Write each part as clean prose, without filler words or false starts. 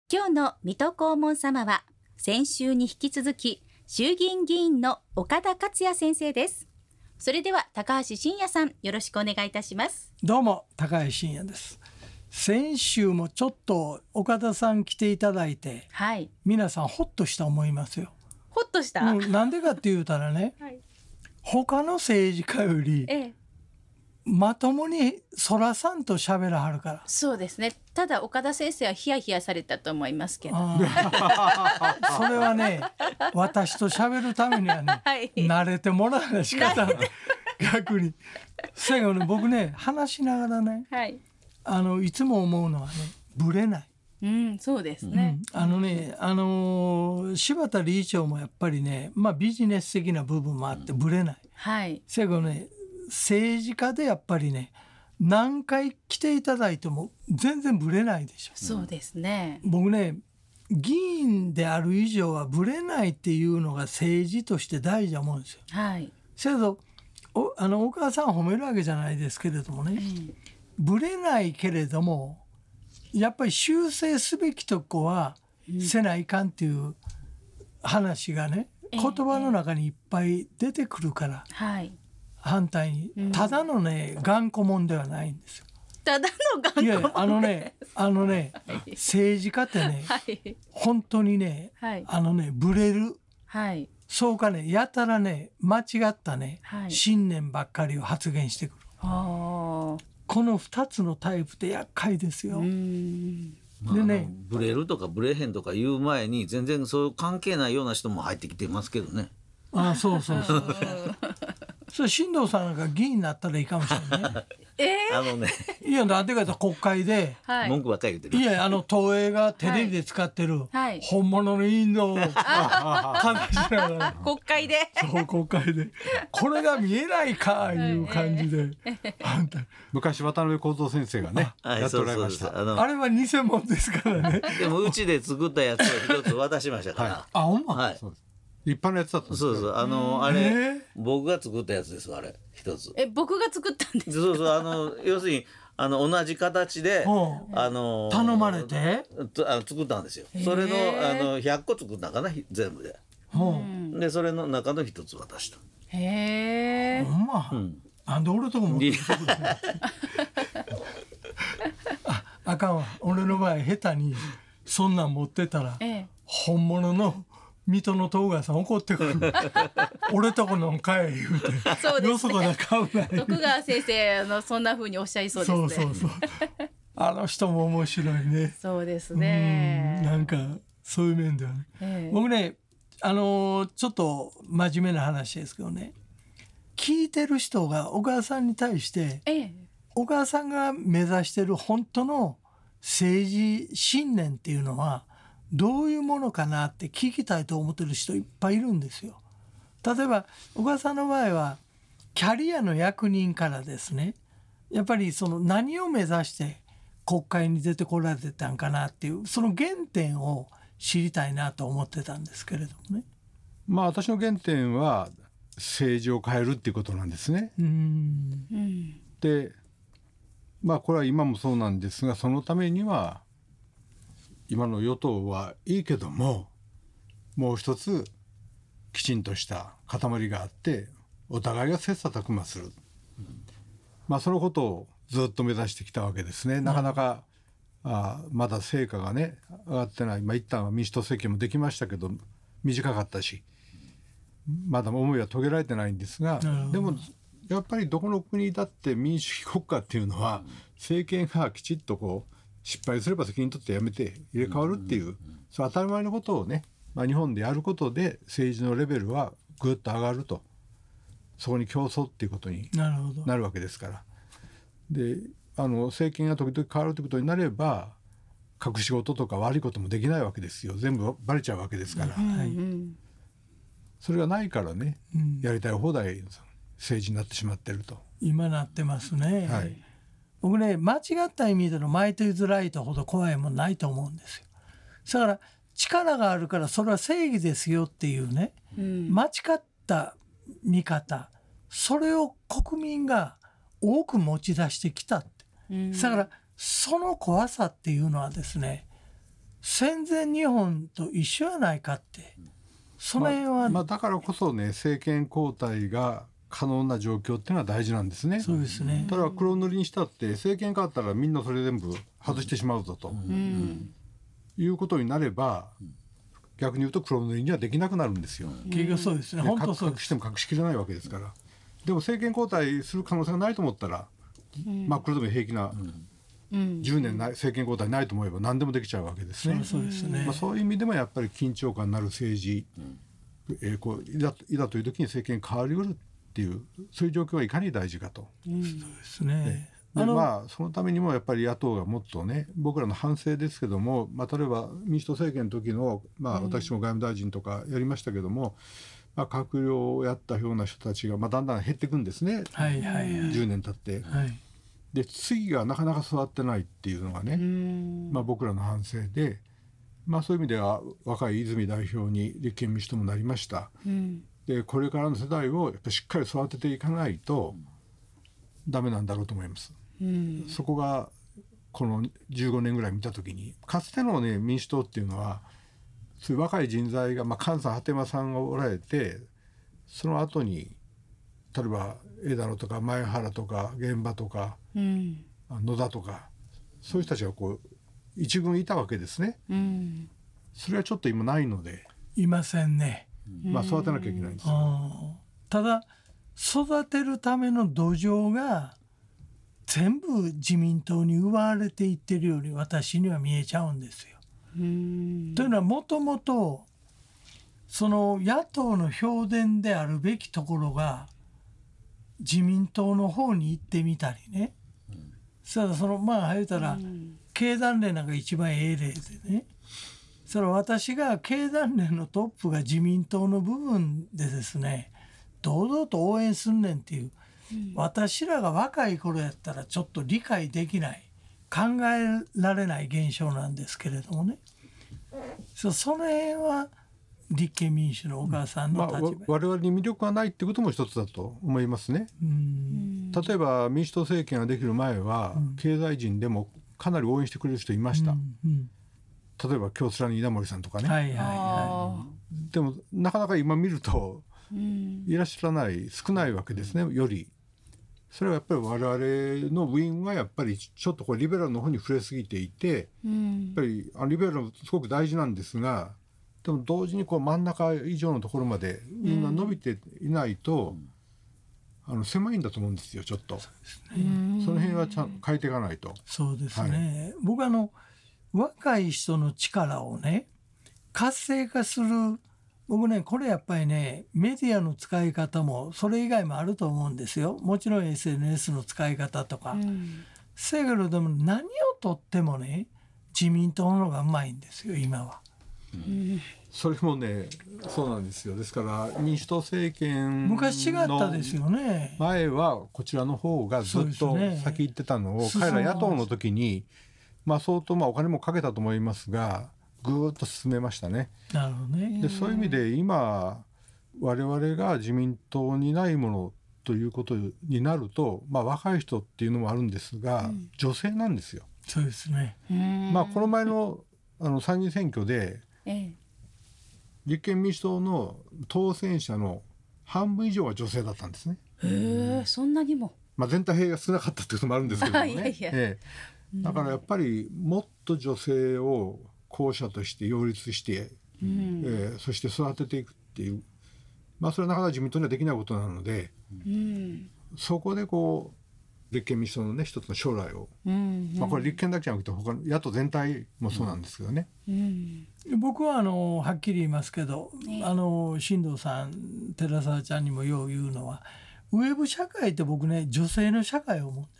今日の水戸黄門様は先週に引き続き衆議院議員の岡田克也先生です。それでは高橋真也さん、よろしくお願いいたします。 どうも高橋真也です。先週もちょっと岡田さん来ていただいて、 はい、 皆さんほっとした思いますよ。 ほっとした、 なんでかって言うたらね、 はい、 他の政治家よりまともにそらさんと喋らはるから。 そうですね。ただ岡田先生はヒヤヒヤされたと思いますけど、 それはね、私と喋るためにはね、 はい、 慣れてもらわない仕方ない逆に。そやけどね、僕ね、話しながらね、 はい、 いつも思うのはね、ブレない。 そうですね。 柴田理事長もやっぱりね、ビジネス的な部分もあってブレない。 はい。 せやけどね、政治家でやっぱりね、何回来ていただいても全然ブレないでしょ。 そうですね。 僕ね、議員である以上はブレないっていうのが政治として大事だと思うんですよ。 はい。 せやけどお母さん褒めるわけじゃないですけれどもね、ブレないけれどもやっぱり修正すべきとこはせないかんっていう話がね、言葉の中にいっぱい出てくるから、 はい、 反対にただのね頑固者ではないんですよ。 ただの頑固者。いや政治家ってね、はい、本当にね、はい、ブレる、はい、そうかね、やたらね間違ったね、はい、信念ばっかりを発言してくる。この2つのタイプって厄介ですよ。でね、 ブレるとかブレへんとか言う前に全然そういう関係ないような人も入ってきてますけどね。 そうそれ進藤さんなんか議員になったらいいかもしれないね。いや、なんでかと国会で、 文句ばっかり言ってる。 いや、東映がテレビで使ってる本物のインドを話しながら国会で国会でこれが見えないかいう感じで、 昔渡辺幸三先生がねやっておられました。 あれは偽物ですからね。 でもうちで作ったやつを一つ渡しましたから。 ほんま、 はい、立派なやつだったんです。 そうあれ僕が作ったやつです。あれ一つ僕が作ったんです。 そう要するに同じ形で頼まれて作ったんですよ。それの100個作ったかな全部で。でそれの中の一つ渡した。 へえ。ほんま。なんで俺とこ持ってくるあかんわ。俺の場合下手にそんなん持ってたら、本物の水戸の東川さん怒ってくる。俺とこの買え言うて、よそこで買うな言うて。 徳川先生そんな風におっしゃいそうですね。 そうあの人も面白いね。 そうですね。 なんかそういう面ではね、僕ねちょっと真面目な話ですけどね、聞いてる人が小川さんに対して、小川さんが目指してる本当の政治信念っていうのはどういうものかなって聞きたいと思ってる人いっぱいいるんですよ。例えば小川さんの場合はキャリアの役人からですね、やっぱり何を目指して国会に出てこられてたんかなっていうその原点を知りたいなと思ってたんですけれどもね。 私の原点は政治を変えるっていうことなんですね。でこれは今もそうなんですが、そのためには今の与党はいいけども、もう一つきちんとした塊があってお互いが切磋琢磨する、そのことをずっと目指してきたわけですね。なかなかまだ成果がね上がってない。一旦は民主党政権もできましたけど短かったし、まだ思いは遂げられてないんですが、でもやっぱりどこの国だって民主主義国家っていうのは政権がきちっと失敗すれば責任取ってやめて入れ替わるっていう、そう当たり前のことをね、日本でやることで政治のレベルはぐっと上がると、そこに競争っていうことになるわけですから。で政権が時々変わるということになれば隠し事とか悪いこともできないわけですよ。全部バレちゃうわけですから、それがないからね、やりたい放題政治になってしまってると今なってますね。僕ね、間違った意味でのマイトイズライトほど怖いもんないと思うんですよ。だから力があるからそれは正義ですよっていうね、間違った見方、それを国民が多く持ち出してきたって、だからその怖さっていうのはですね、 戦前日本と一緒やないかって、その辺は、 だからこそね、政権交代が可能な状況っていうのは大事なんですね。 そうですね。 ただ黒塗りにしたって政権変わったらみんなそれ全部外してしまうぞと、いうことになれば、逆に言うと黒塗りにはできなくなるんですよ。 結局そうですね。本当そうです。 隠しても隠しきれないわけですから。でも政権交代する可能性がないと思ったら、黒でも平気な、10年政権交代ないと思えば何でもできちゃうわけですね。 そうですね。 そういう意味でもやっぱり緊張感のある政治、いざという時に政権変わりうるっていう、そういう状況はいかに大事かと。 そうですね。 でそのためにもやっぱり野党がもっとね、僕らの反省ですけども、例えば民主党政権の時の、私も外務大臣とかやりましたけども、閣僚をやったような人たちが、だんだん減っていくんですね、10年経って、で次がなかなか座ってないっていうのがね、僕らの反省で、そういう意味では若い泉代表に立憲民主党もなりました、でこれからの世代をやっぱしっかり育てていかないとダメなんだろうと思います。そこがこの15年ぐらい見た時に、かつてのね民主党っていうのはそういう若い人材が、菅さん鳩山さんがおられて、その後に例えば枝野とか前原とか現場とか、野田とか、そういう人たちがこう一軍いたわけですね、それはちょっと今ないので、 いませんね。 育てなきゃいけないんですよ。 ただ育てるための土壌が全部自民党に奪われていってるように私には見えちゃうんですよ。というのは、もともとその野党の票田であるべきところが自民党の方に行ってみたりね、その言うたら経団連なんか一番ええ例でね、それは私が経団連のトップが自民党の部分でですね、堂々と応援すんねんっていう、私らが若い頃やったらちょっと理解できない、考えられない現象なんですけれどもね、その辺は立憲民主の小川さんの立場、 我々に魅力がないってことも一つだと思いますね。例えば民主党政権ができる前は、経済人でもかなり応援してくれる人いました、例えば京セラの稲盛さんとかね、でもなかなか今見るといらっしゃらない、少ないわけですね、より。それはやっぱり我々の部員はやっぱりちょっとリベラルの方に触れすぎていて、やっぱりリベラルもすごく大事なんですが、でも同時に真ん中以上のところまでみんな伸びていないと、狭いんだと思うんですよ、ちょっと。その辺はちゃんと変えていかないと。 そうですね、僕若い人の力をね活性化する、僕ねこれやっぱりねメディアの使い方もそれ以外もあると思うんですよ。もちろん SNS の使い方とか、せやけどでも何をとってもね自民党の方がうまいんですよ今は。 それもねそうなんですよ。ですから民主党政権の昔違ったですよね。 前はこちらの方がずっと先行ってたのを、彼ら野党の時に相当お金もかけたと思いますがぐーっと進めましたね。 なるほどね。 でそういう意味で今我々が自民党にないものということになると、若い人っていうのもあるんですが、女性なんですよ。 そうですね。 この前の参議院選挙で、立憲民主党の当選者の半分以上は女性だったんですね。 そんなにも、 全体兵が少なかったっていうのもあるんですけどもね。だからやっぱりもっと女性を候補者として擁立して、そして育てていくっていう、それはなかなか自民党にはできないことなので、そこで立憲民主党のね一つの将来を、これ立憲だけじゃなくて他の野党全体もそうなんですけどね。 僕ははっきり言いますけど、新藤さん寺澤ちゃんにもよう言うのは、ウェブ社会って僕ね女性の社会を思うんです。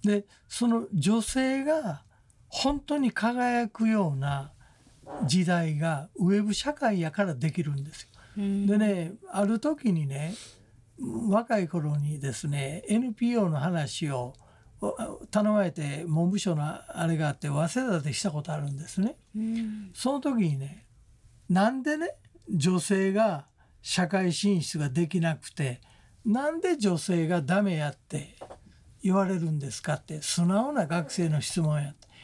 でその女性が本当に輝くような時代がウェブ社会やからできるんですよ。でね、ある時にね若い頃にですね NPO の話を頼まれて文部省のあれがあって早稲田でしたことあるんですね。その時にね、なんでね女性が社会進出ができなくて、なんで女性がダメやって言われるんですかって素直な学生の質問やって、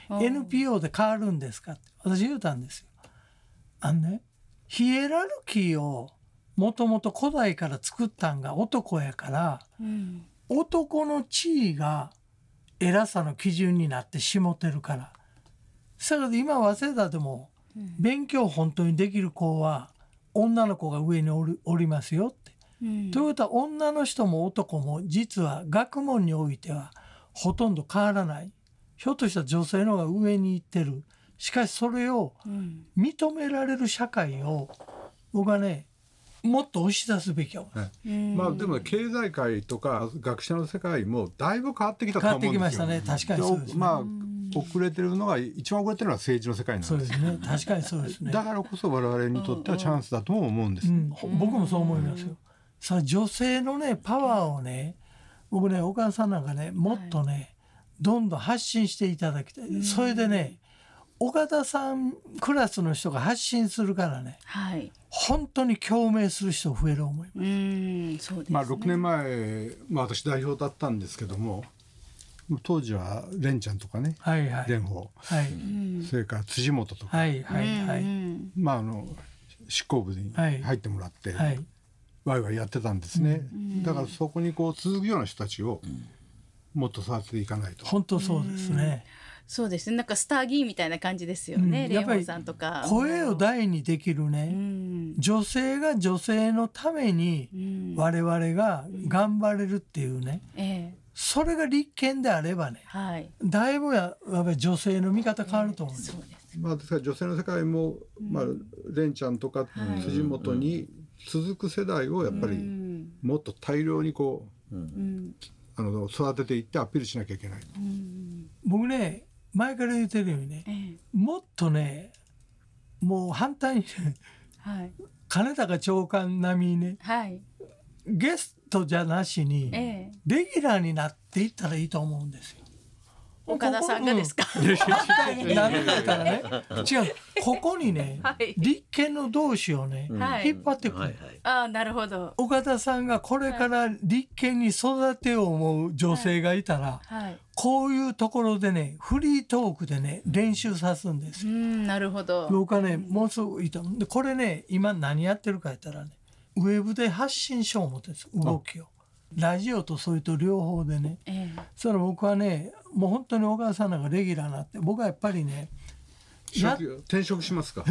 NPO で変わるんですかって私言うたんですよ。ヒエラルキーをもともと古代から作ったんが男やから、男の地位が偉さの基準になってしもてるから。だから今早稲田でも勉強本当にできる子は女の子が上におりますよって。ということは女の人も男も実は学問においてはほとんど変わらない。ひょっとしたら女性の方が上に行ってる。しかしそれを認められる社会を僕はねもっと押し出すべきや、 まあでも経済界とか学者の世界もだいぶ変わってきたと思うんですよ。 変わってきましたね。確かにそうですね。 まあ遅れてるのが一番遅れてるのは政治の世界なんです。 そうですね。確かにそうですね。 だからこそ我々にとってはチャンスだとも思うんです、 僕もそう思いますよ。さあ女性のねパワーをね僕ねお母さんなんかねもっとね、どんどん発信していただきたい。それでね岡田さんクラスの人が発信するからね、本当に共鳴する人増える思います。 そうですね。 まあ、6年前、私代表だったんですけども当時は蓮ちゃんとかね、蓮舫、それから辻元とか、まあ執行部に入ってもらって、ワイワイやってたんですね、だからそこにこう続くような人たちをもっと育てていかないと。 本当そうですね。 そうですね。なんかスター議員みたいな感じですよね。蓮舫さんとか声を大にできるね、女性が女性のために我々が頑張れるっていうね、それが立憲であればね、だいぶやっぱり女性の見方変わると思うんです。 まあ、ですから女性の世界も、蓮ちゃんとか辻元に続く世代をやっぱりもっと大量にこう、育てていってアピールしなきゃいけない。 僕ね前から言ってるようにね、もっとねもう反対にね、金高長官並みにね、ゲストじゃなしにレギュラーになっていったらいいと思うんですよ。 岡田さんがですか？ なんだからね、違う、ここにね、立憲の同志をね、引っ張ってくる。 なるほど。 岡田さんがこれから立憲に育てよう思う女性がいたら、こういうところでねフリートークでね練習さすんですよ。 なるほど。 僕はねもうすぐいいと思う。でこれね今何やってるかやったらねウェブで発信しよう思ってるんです、動きを。ラジオとそれと両方でね、それ僕はねもう本当に小川さんなんかレギュラーになって僕はやっぱりね転職しますか？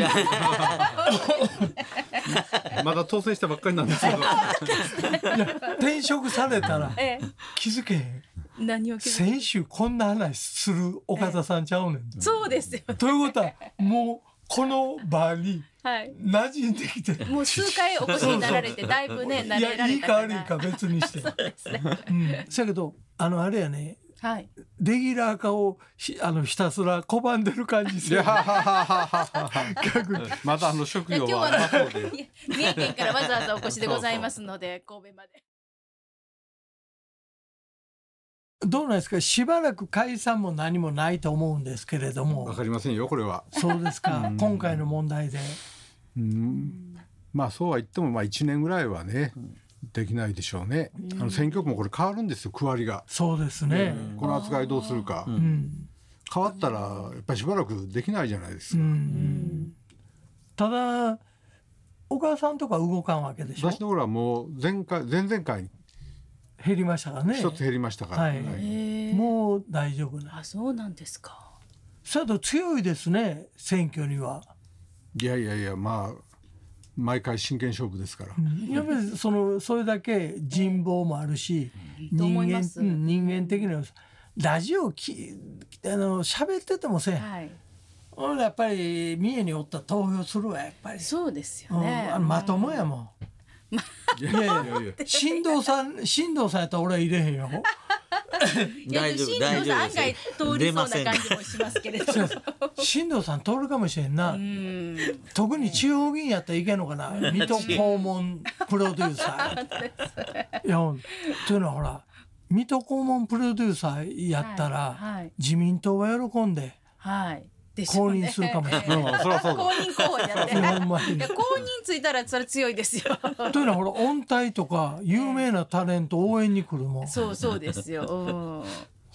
まだ当選したばっかりなんですけど転職されたら気づけへん。 何を先週こんな話する岡田さんちゃうねん、 そうですよ。 ということはもうこの場に馴染んできて、 もう数回お越しになられてだいぶね慣れられたから。 いいか悪いか別にしてそうですね。そやけどあれやね、レギュラー化をひたすら拒んでる感じする。 また職業はありますので三重県からわざわざお越しでございますので神戸まで。 どうなんですか。しばらく解散も何もないと思うんですけれども。 わかりませんよこれは。 そうですか。今回の問題で。 まあそうは言っても1年ぐらいはねできないでしょうね。選挙区もこれ変わるんですよ、区割りが。 そうですね。 この扱いどうするか、変わったらやっぱりしばらくできないじゃないですか。 ただお母さんとか動かんわけでしょ。 私の頃はもう前々回に減りましたからね。 一つ減りましたから、 もう大丈夫な。 そうなんですか。 それと強いですね選挙には。 いやまあ毎回真剣勝負ですから、 やっぱりそれだけ人望もあるし、人間的なラジオ喋っててもせん、やっぱり三重におったら投票するわ。やっぱりそうですよね、 まともやもん。いや新藤さんやったら俺は入れへんよ。 大丈夫大丈夫案外通りそうな感じもしますけれど新藤さん通るかもしれんな。特に地方議員やったらいけんのかな。水戸黄門プロデューサーいやというのはほら水戸黄門プロデューサーやったら、自民党は喜んで、公認するかもしれない。 公認候補になって公認ついたらそれ強いですよ。 というのはほら音体とか有名なタレント応援に来るもん。 そうですよ。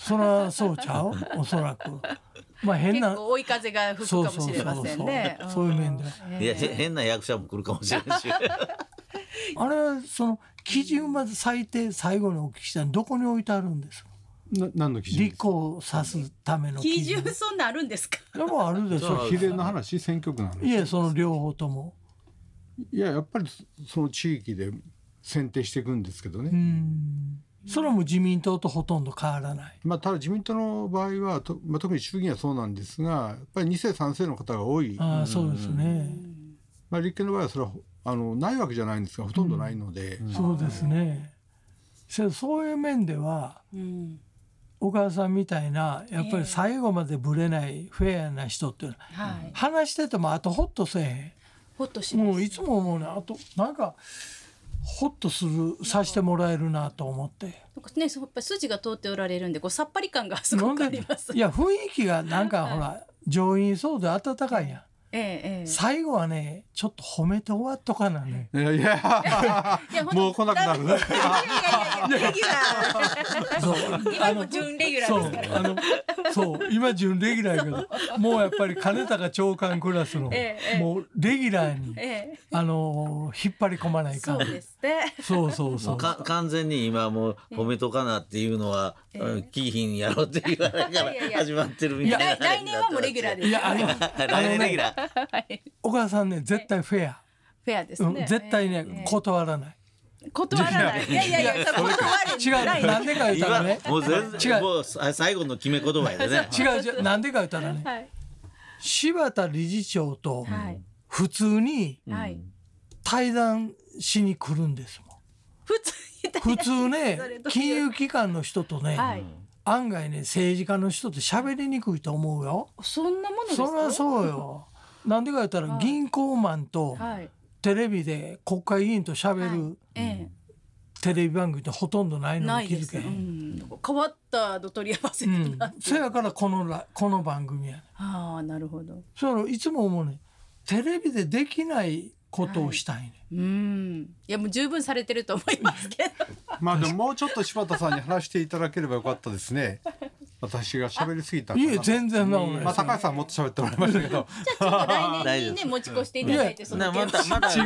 そらそうちゃうおそらく。まあ変な結構追い風が吹くかもしれませんね。 そういう面で。 いや変な役者も来るかもしれないし。 あれはその基準まず最低最後にお聞きしたのどこに置いてあるんですか。 何の基準？ 立候補さすための基準そんなあるんですか。 でもあるでしょ。 比例の話、選挙区の話。 いえ、その両方とも。 いや、やっぱりその地域で選定していくんですけどね。 それも自民党とほとんど変わらない。 ただ自民党の場合は特に衆議院はそうなんですが、やっぱり2世3世の方が多い。 そうですね。 立憲の場合はそれはないわけじゃないんですが、ほとんどないので。 そうですね。そういう面では、お母さんみたいなやっぱり最後までぶれないフェアな人っていうのは、話しててもあとホッとせえへん。 ホッとします。 もういつも思うね。あとなんかホッとさせてもらえるなと思って。ね、 やっぱり筋が通っておられるんで、さっぱり感がすごくあります。 いや雰囲気がなんかほら上品そうで温かいやん。最後はねちょっと褒めて終わっとかなね。 いやもう来なくなる。 いやレギュラー。今も準レギュラーですから。 そう今準レギュラーやけど、もうやっぱり金高長官クラスのもうレギュラーに引っ張り込まないかん。 そうですね。 そう完全に今もう褒めとかなっていうのはキーヒンやろうって言われから始まってるみたいな。 来年はもうレギュラーです。 来年レギュラー。 お母さんね絶対フェア。 フェアですね。 絶対ね断らない。 断らない。いや断れ。 違う。なんでか言ったらね。 もう全然もう最後の決め言葉やでね。 違う。なんでか言ったらね。柴田理事長と普通に対談しに来るんですもん。普通ね金融機関の人とね。案外ね政治家の人って喋りにくいと思うよ。 そんなものですか。 そりゃそうよ。なんでか言ったら銀行マンとテレビで国会議員と喋るテレビ番組ってほとんどないのに気づけへん。 変わったの取り合わせてな。 そやからこの番組やね。 ああなるほど。 それいつも思うね。テレビでできないことをしたいね。 いやもう十分されてると思いますけど。 でももうちょっと柴田さんに話していただければよかったですね。私が喋りすぎたかな。 いえ全然なのね。 高橋さんもっと喋ってもらいましたけど。 じゃあちょっと来年にね持ち越していただいてそのまた違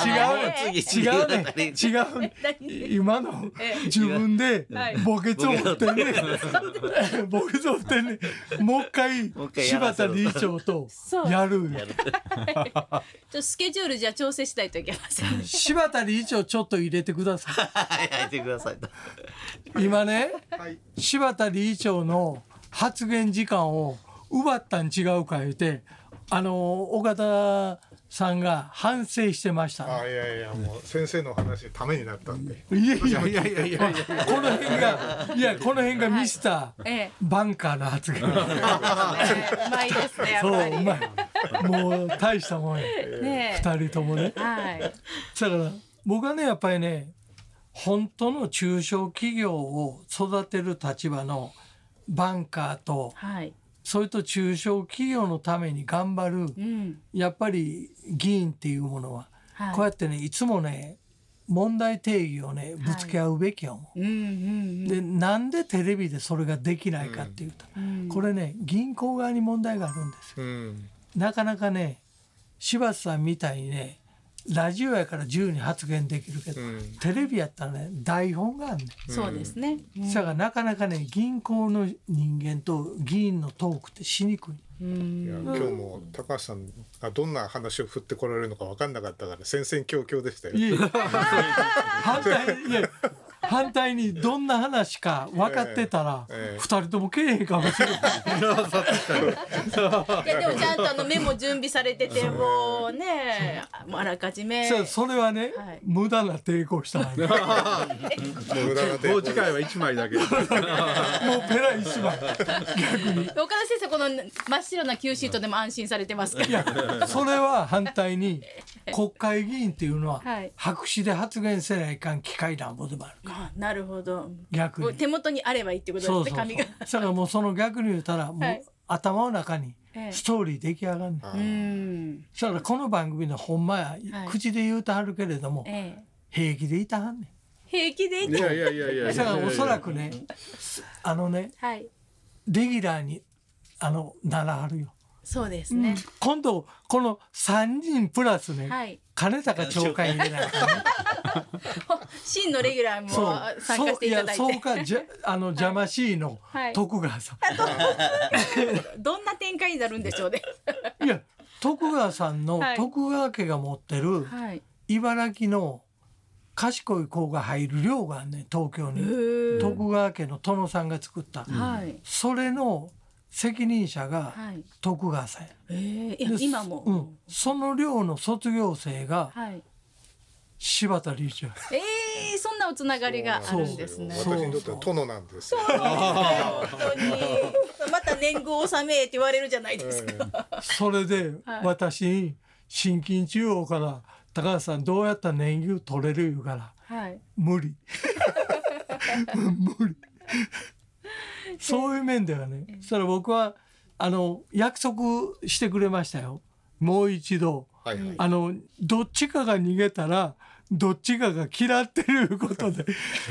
うね。今の自分で墓穴を掘ってねもう一回柴田理事長とやる。 スケジュールじゃ調整しないといけません。 柴田理事長ちょっと入れてください。 入れてください。 今ね柴田理事長の発言時間を奪ったん違うか言うて岡田さんが反省してました、ね。 いやもう先生の話ためになったんで。 いやこの辺がミスターバンカーの発言。うまいですね。 そううまい。もう大したもんや。2人ともね。だから僕はねやっぱりね本当の中小企業を育てる立場のバンカーと、それと中小企業のために頑張る、やっぱり議員っていうものは、こうやってねいつもね問題定義をねぶつけ合うべきや思う。でなんでテレビでそれができないかっていうと、これね銀行側に問題があるんですよ。なかなかね柴田さんみたいにねラジオやから自由に発言できるけど、テレビやったらね台本があるね。 そうですね。 だからなかなかね銀行の人間と議員のトークってしにくい。 いや今日も高橋さんがどんな話を振ってこられるのか分かんなかったから戦々恐々でしたよ。反対にどんな話か分かってたら2人ともけえへんかもしれない。 いやでもちゃんとメモ準備されててもうねあらかじめそれはね、無駄な抵抗したんや。 もう次回は1枚だけ。もうペラ1枚。逆に岡田先生この真っ白な Q シートでも安心されてますか。 いやそれは反対に国会議員っていうのは白紙で発言せないかん機会なんぼでもあるから。 なるほど。 逆に手元にあればいいってことですね。紙が。 だからもうその逆に言ったらもう頭の中にストーリー出来上がるね。だからこの番組のほんまや口で言うてはるけれども平気でいたはんね平気でいやいやいやいやいや。 おそらくねはい、 レギュラーにならはるよ。 そうですね、 今度この3人プラスね、 はい、 金高長官入れないからね。 真のレギュラーも参加していただいて。 そうか邪魔しいの徳川さん。 どんな展開になるんでしょうね。 いや徳川さんの、徳川家が持ってる茨城の賢い子が入る寮がね、東京に徳川家の殿さんが作った、それの責任者が徳川さんや。 今も、 その寮の卒業生が柴田理事長。 そんなおつながりがあるんですね。 私にとっては殿なんですよ。 本当にまた年貢納めって言われるじゃないですか。 それで私に新金中央から高橋さんどうやったら年貢取れる言うから、無理無理。そういう面ではね、それ僕は約束してくれましたよ。もう一度、どっちかが逃げたらどっちかが嫌ってることで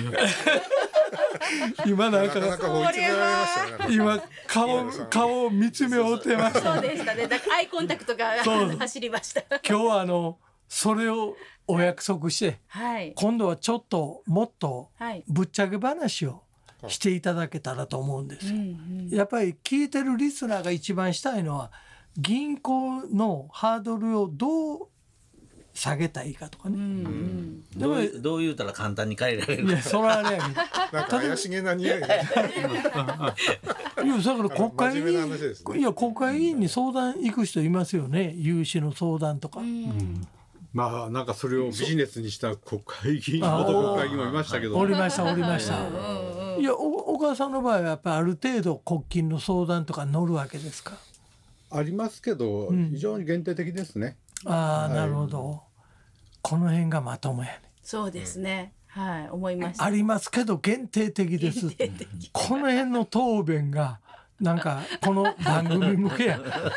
今なんか今顔を見つめ合ってました。 そうでしたね。だからアイコンタクトが走りました。 今日はそれをお約束して、今度はちょっともっとぶっちゃけ話をしていただけたらと思うんですよ。やっぱり聞いてるリスナーが一番したいのは銀行のハードルをどう下げたらいいかとかね。 どう言うたら簡単に変えられるか。 いやそれはね、 なんか怪しげな匂いが。いやだから国会議員に相談行く人いますよね。融資の相談とか。 まあなんかそれをビジネスにした国会議員、元国会議員もいましたけど。 おりました。いや小川さんの場合はやっぱりある程度国金の相談とか乗るわけですか。 ありますけど、非常に限定的ですね。 なるほど。この辺がまともやね。 そうですね。思いました。 ありますけど限定的です。この辺の答弁がなんかこの番組向けや。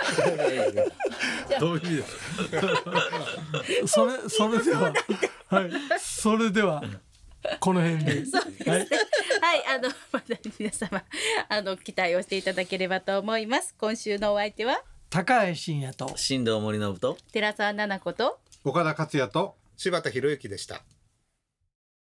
どういう意味ですか。それではこの辺で。 まだ皆様期待をしていただければと思います。今週のお相手は高橋真也と新藤森信と寺澤奈々子と岡田克也と柴田博之でした。